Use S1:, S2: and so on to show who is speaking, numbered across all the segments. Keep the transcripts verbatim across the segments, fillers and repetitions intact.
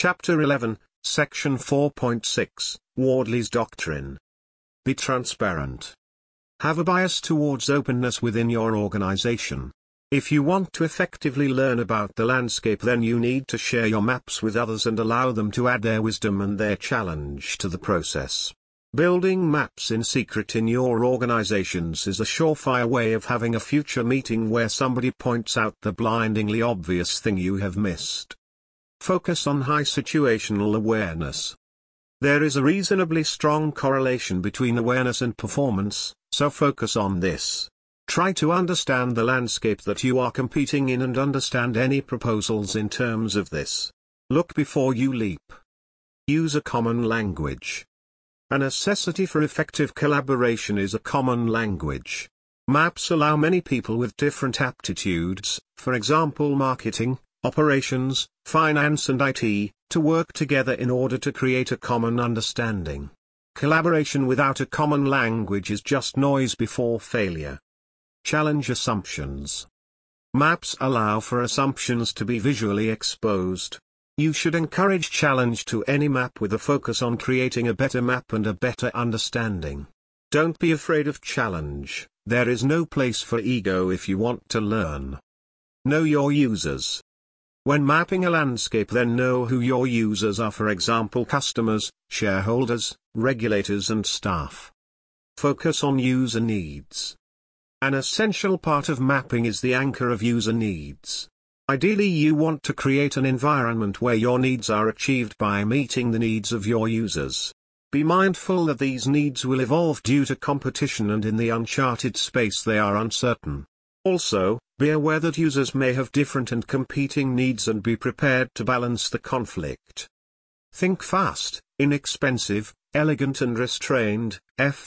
S1: Chapter eleven, Section four point six, Wardley's Doctrine. Be transparent. Have a bias towards openness within your organization. If you want to effectively learn about the landscape, then you need to share your maps with others and allow them to add their wisdom and their challenge to the process. Building maps in secret in your organizations is a surefire way of having a future meeting where somebody points out the blindingly obvious thing you have missed. Focus on high situational awareness. There is a reasonably strong correlation between awareness and performance, so focus on this. Try to understand the landscape that you are competing in and understand any proposals in terms of this. Look before you leap. Use a common language. A necessity for effective collaboration is a common language. Maps allow many people with different aptitudes, for example marketing, operations, finance and I T, to work together in order to create a common understanding. Collaboration without a common language is just noise before failure. Challenge assumptions. Maps allow for assumptions to be visually exposed. You should encourage challenge to any map with a focus on creating a better map and a better understanding. Don't be afraid of challenge. There is no place for ego if you want to learn. Know your users. When mapping a landscape, then know who your users are, for example customers, shareholders, regulators and staff. Focus on user needs. An essential part of mapping is the anchor of user needs. Ideally, you want to create an environment where your needs are achieved by meeting the needs of your users. Be mindful that these needs will evolve due to competition, and in the uncharted space they are uncertain. Also, be aware that users may have different and competing needs and be prepared to balance the conflict. Think fast, inexpensive, elegant and restrained,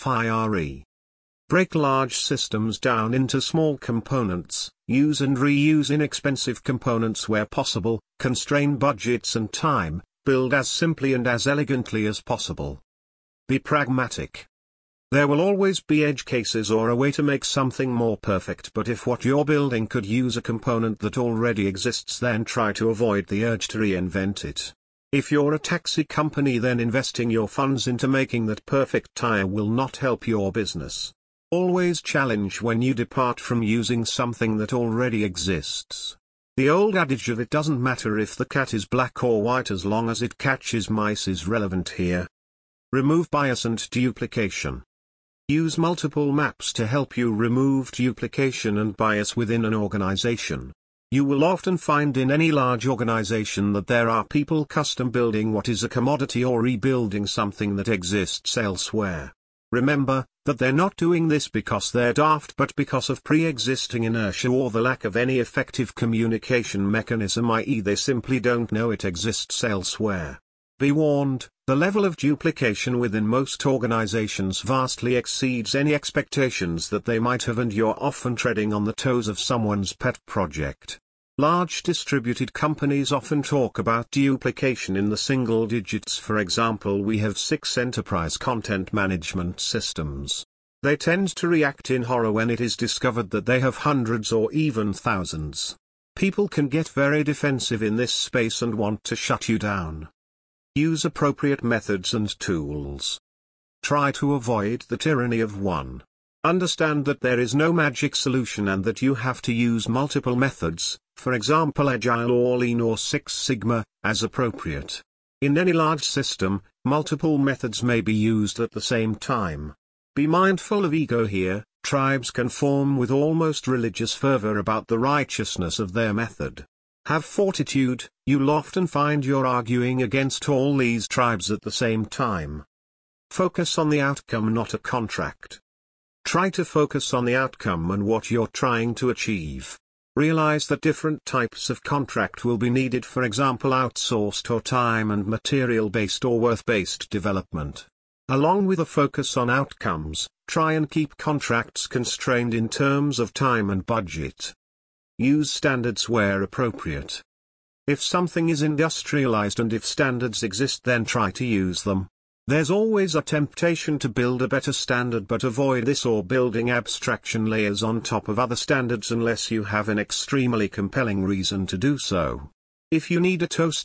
S1: FIRE. Break large systems down into small components, use and reuse inexpensive components where possible, constrain budgets and time, build as simply and as elegantly as possible. Be pragmatic. There will always be edge cases or a way to make something more perfect, but if what you're building could use a component that already exists, then try to avoid the urge to reinvent it. If you're a taxi company, then investing your funds into making that perfect tire will not help your business. Always challenge when you depart from using something that already exists. The old adage of "it doesn't matter if the cat is black or white as long as it catches mice" is relevant here. Remove bias and duplication. Use multiple maps to help you remove duplication and bias within an organization. You will often find in any large organization that there are people custom building what is a commodity or rebuilding something that exists elsewhere. Remember, that they're not doing this because they're daft, but because of pre-existing inertia or the lack of any effective communication mechanism, that is they simply don't know it exists elsewhere. Be warned, the level of duplication within most organizations vastly exceeds any expectations that they might have, and you're often treading on the toes of someone's pet project. Large distributed companies often talk about duplication in the single digits. For example, we have six enterprise content management systems. They tend to react in horror when it is discovered that they have hundreds or even thousands. People can get very defensive in this space and want to shut you down. Use appropriate methods and tools. Try to avoid the tyranny of one. Understand that there is no magic solution and that you have to use multiple methods, for example Agile or Lean or Six Sigma, as appropriate. In any large system, multiple methods may be used at the same time. Be mindful of ego here. Tribes can form with almost religious fervor about the righteousness of their method. Have fortitude. You'll often find you're arguing against all these tribes at the same time. Focus on the outcome, not a contract. Try to focus on the outcome and what you're trying to achieve. Realize that different types of contract will be needed, for example outsourced or time and material-based or worth-based development. Along with a focus on outcomes, try and keep contracts constrained in terms of time and budget. Use standards where appropriate. If something is industrialized and if standards exist, then try to use them. There's always a temptation to build a better standard, but avoid this or building abstraction layers on top of other standards unless you have an extremely compelling reason to do so. If you need a toaster,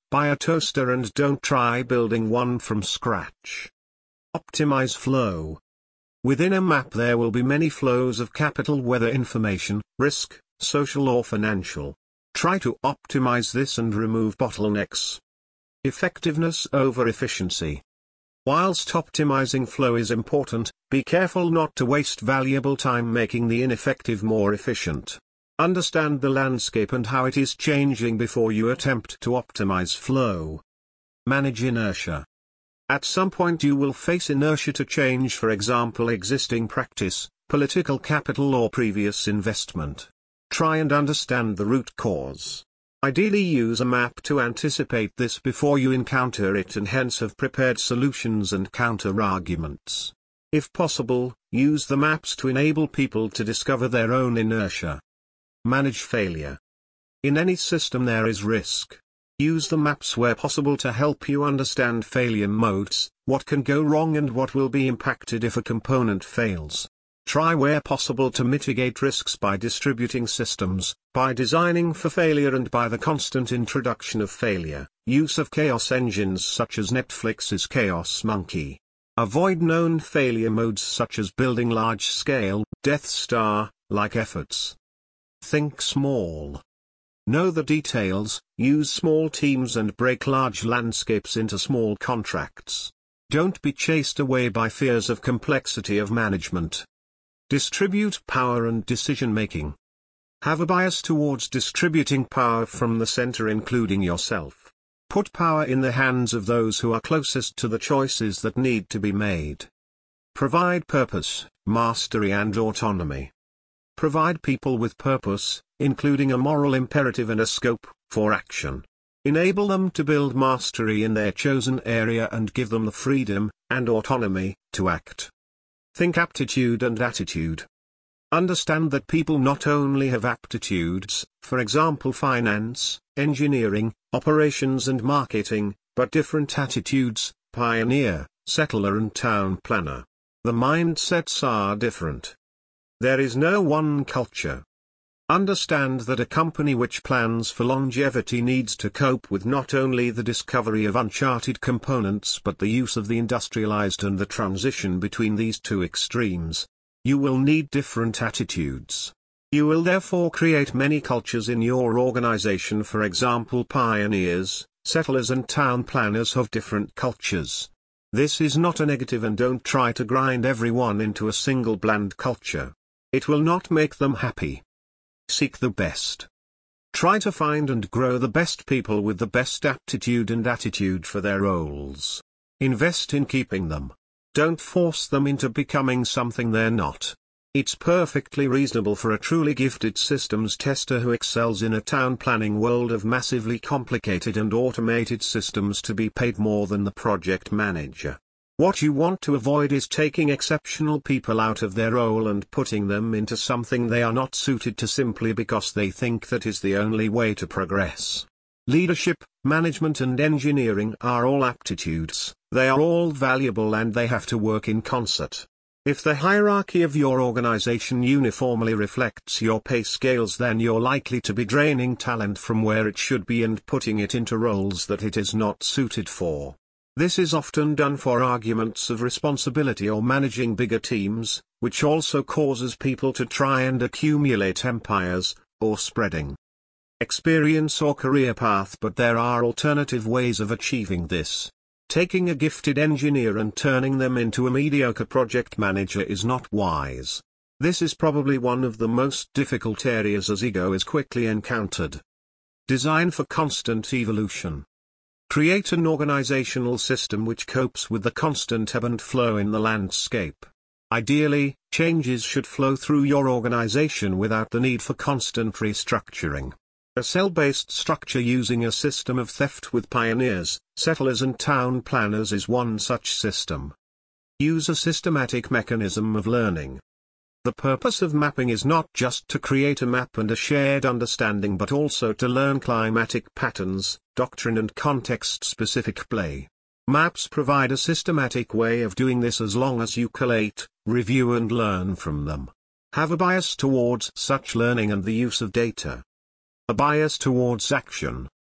S1: buy a toaster and don't try building one from scratch. Optimize flow. Within a map there will be many flows of capital, whether information, risk, social or financial. Try to optimize this and remove bottlenecks. Effectiveness over efficiency. Whilst optimizing flow is important, be careful not to waste valuable time making the ineffective more efficient. Understand the landscape and how it is changing before you attempt to optimize flow. Manage inertia. At some point you will face inertia to change, for example existing practice, political capital or previous investment. Try and understand the root cause. Ideally use a map to anticipate this before you encounter it and hence have prepared solutions and counter-arguments. If possible, use the maps to enable people to discover their own inertia. Manage failure. In any system there is risk. Use the maps where possible to help you understand failure modes, what can go wrong and what will be impacted if a component fails. Try where possible to mitigate risks by distributing systems, by designing for failure and by the constant introduction of failure, use of chaos engines such as Netflix's Chaos Monkey. Avoid known failure modes such as building large-scale, Death Star-like efforts. Think small. Know the details, use small teams and break large landscapes into small contracts. Don't be chased away by fears of complexity of management. Distribute power and decision-making. Have a bias towards distributing power from the center, including yourself. Put power in the hands of those who are closest to the choices that need to be made. Provide purpose, mastery and autonomy. Provide people with purpose, including a moral imperative and a scope for action. Enable them to build mastery in their chosen area and give them the freedom and autonomy to act. Think aptitude and attitude. Understand that people not only have aptitudes, for example finance, engineering, operations and marketing, but different attitudes, pioneer, settler and town planner. The mindsets are different. There is no one culture. Understand that a company which plans for longevity needs to cope with not only the discovery of uncharted components but the use of the industrialized and the transition between these two extremes. You will need different attitudes. You will therefore create many cultures in your organization. For example, pioneers, settlers and town planners have different cultures. This is not a negative, and don't try to grind everyone into a single bland culture. It will not make them happy. Seek the best. Try to find and grow the best people with the best aptitude and attitude for their roles. Invest in keeping them. Don't force them into becoming something they're not. It's perfectly reasonable for a truly gifted systems tester who excels in a town planning world of massively complicated and automated systems to be paid more than the project manager. What you want to avoid is taking exceptional people out of their role and putting them into something they are not suited to simply because they think that is the only way to progress. Leadership, management and engineering are all aptitudes, they are all valuable and they have to work in concert. If the hierarchy of your organization uniformly reflects your pay scales, then you're likely to be draining talent from where it should be and putting it into roles that it is not suited for. This is often done for arguments of responsibility or managing bigger teams, which also causes people to try and accumulate empires, or spreading experience or career path. But there are alternative ways of achieving this. Taking a gifted engineer and turning them into a mediocre project manager is not wise. This is probably one of the most difficult areas as ego is quickly encountered. Design for constant evolution. Create an organizational system which copes with the constant ebb and flow in the landscape. Ideally, changes should flow through your organization without the need for constant restructuring. A cell-based structure using a system of theft with pioneers, settlers and town planners is one such system. Use a systematic mechanism of learning. The purpose of mapping is not just to create a map and a shared understanding, but also to learn climatic patterns, doctrine and context-specific play. Maps provide a systematic way of doing this as long as you collate, review and learn from them. Have a bias towards such learning and the use of data. A bias towards action.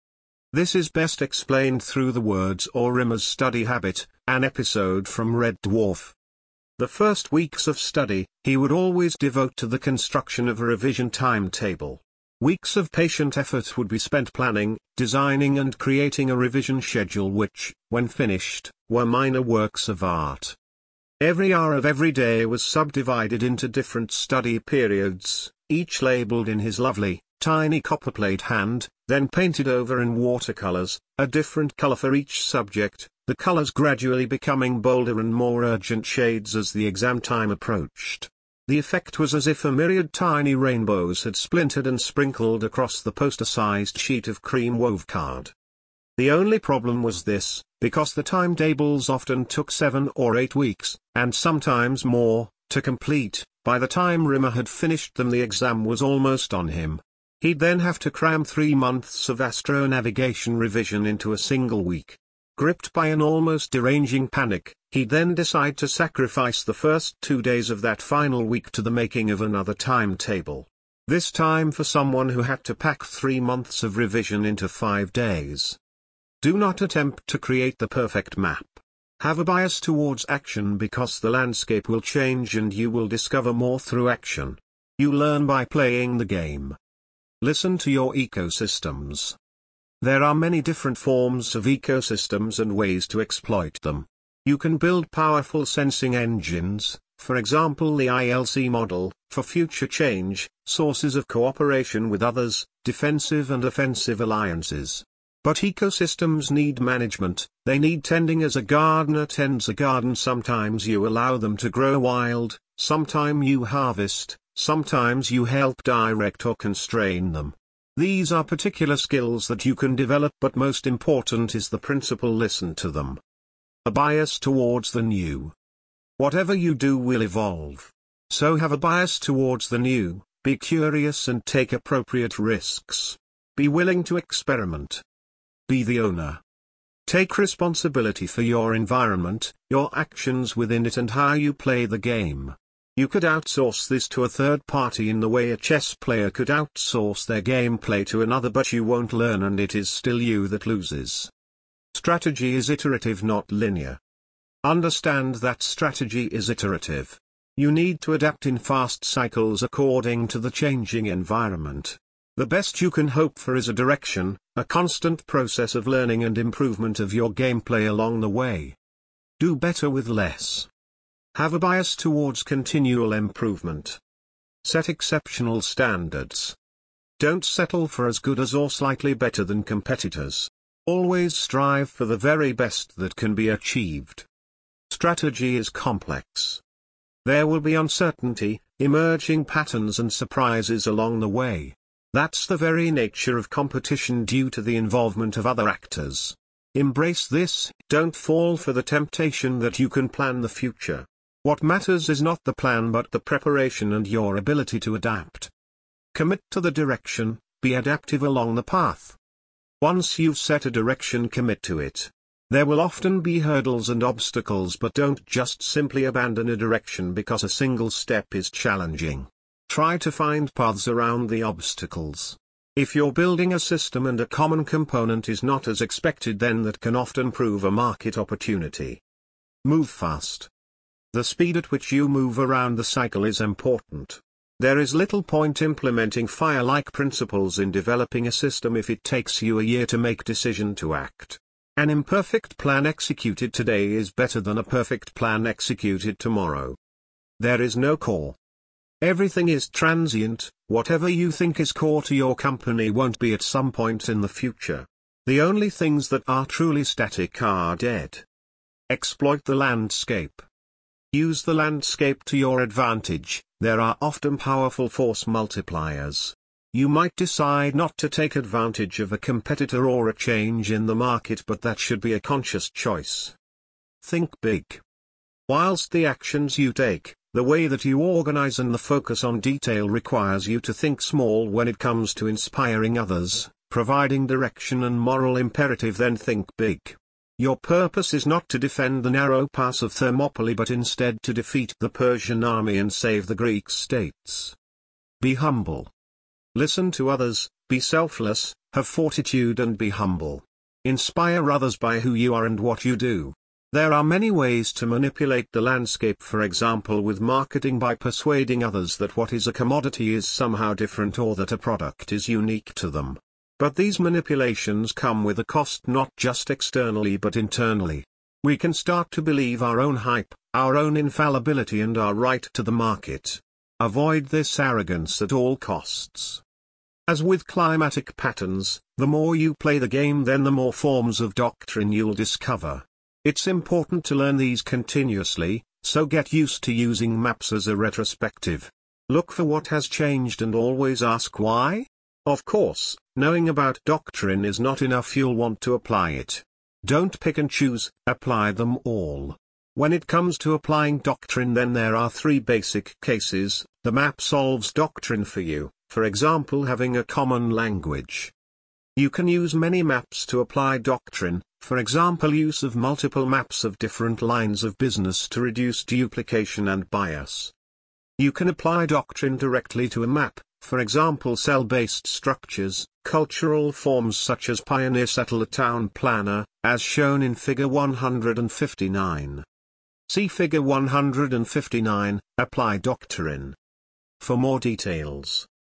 S1: This is best explained through the words or Rimmer's study habit, an episode from Red Dwarf. The first weeks of study, he would always devote to the construction of a revision timetable. Weeks of patient effort would be spent planning, designing and creating a revision schedule which, when finished, were minor works of art. Every hour of every day was subdivided into different study periods, each labeled in his lovely, tiny copperplate hand, then painted over in watercolors, a different color for each subject, the colors gradually becoming bolder and more urgent shades as the exam time approached. The effect was as if a myriad tiny rainbows had splintered and sprinkled across the poster-sized sheet of cream wove card. The only problem was this, because the timetables often took seven or eight weeks, and sometimes more, to complete, by the time Rimmer had finished them the exam was almost on him. He'd then have to cram three months of astronavigation revision into a single week. Gripped by an almost deranging panic, he'd then decide to sacrifice the first two days of that final week to the making of another timetable. This time for someone who had to pack three months of revision into five days. Do not attempt to create the perfect map. Have a bias towards action because the landscape will change and you will discover more through action. You learn by playing the game. Listen to your ecosystems. There are many different forms of ecosystems and ways to exploit them. You can build powerful sensing engines, for example the I L C model, for future change, sources of cooperation with others, defensive and offensive alliances. But ecosystems need management, they need tending as a gardener tends a garden. Sometimes you allow them to grow wild, sometimes you harvest, sometimes you help direct or constrain them. These are particular skills that you can develop, but most important is the principle: listen to them. A bias towards the new. Whatever you do will evolve. So have a bias towards the new, be curious and take appropriate risks. Be willing to experiment. Be the owner. Take responsibility for your environment, your actions within it and how you play the game. You could outsource this to a third party in the way a chess player could outsource their gameplay to another, but you won't learn and it is still you that loses. Strategy is iterative, not linear. Understand that strategy is iterative. You need to adapt in fast cycles according to the changing environment. The best you can hope for is a direction, a constant process of learning and improvement of your gameplay along the way. Do better with less. Have a bias towards continual improvement. Set exceptional standards. Don't settle for as good as or slightly better than competitors. Always strive for the very best that can be achieved. Strategy is complex. There will be uncertainty, emerging patterns and surprises along the way. That's the very nature of competition due to the involvement of other actors. Embrace this, don't fall for the temptation that you can plan the future. What matters is not the plan but the preparation and your ability to adapt. Commit to the direction, be adaptive along the path. Once you've set a direction, commit to it. There will often be hurdles and obstacles, but don't just simply abandon a direction because a single step is challenging. Try to find paths around the obstacles. If you're building a system and a common component is not as expected, then that can often prove a market opportunity. Move fast. The speed at which you move around the cycle is important. There is little point implementing fire-like principles in developing a system if it takes you a year to make decision to act. An imperfect plan executed today is better than a perfect plan executed tomorrow. There is no core. Everything is transient. Whatever you think is core to your company won't be at some point in the future. The only things that are truly static are dead. Exploit the landscape. Use the landscape to your advantage. There are often powerful force multipliers. You might decide not to take advantage of a competitor or a change in the market, but that should be a conscious choice. Think big. Whilst the actions you take, the way that you organize and the focus on detail requires you to think small when it comes to inspiring others, providing direction and moral imperative, then think big. Your purpose is not to defend the narrow pass of Thermopylae but instead to defeat the Persian army and save the Greek states. Be humble. Listen to others, Be selfless, have fortitude and be humble. Inspire others by who you are and what you do. There are many ways to manipulate the landscape, for example with marketing, by persuading others that what is a commodity is somehow different or that a product is unique to them. But these manipulations come with a cost, not just externally but internally. We can start to believe our own hype, our own infallibility and our right to the market. Avoid this arrogance at all costs. As with climatic patterns, the more you play the game, then the more forms of doctrine you'll discover. It's important to learn these continuously, so get used to using maps as a retrospective. Look for what has changed and always ask why. Of course, knowing about doctrine is not enough, you'll want to apply it. Don't pick and choose, apply them all. When it comes to applying doctrine, then there are three basic cases. The map solves doctrine for you, for example having a common language. You can use many maps to apply doctrine, for example use of multiple maps of different lines of business to reduce duplication and bias. You can apply doctrine directly to a map, for example cell-based structures, cultural forms such as Pioneer Settler Town Planner, as shown in Figure one hundred fifty-nine. See Figure one hundred fifty-nine, Apply Doctrine. For more details.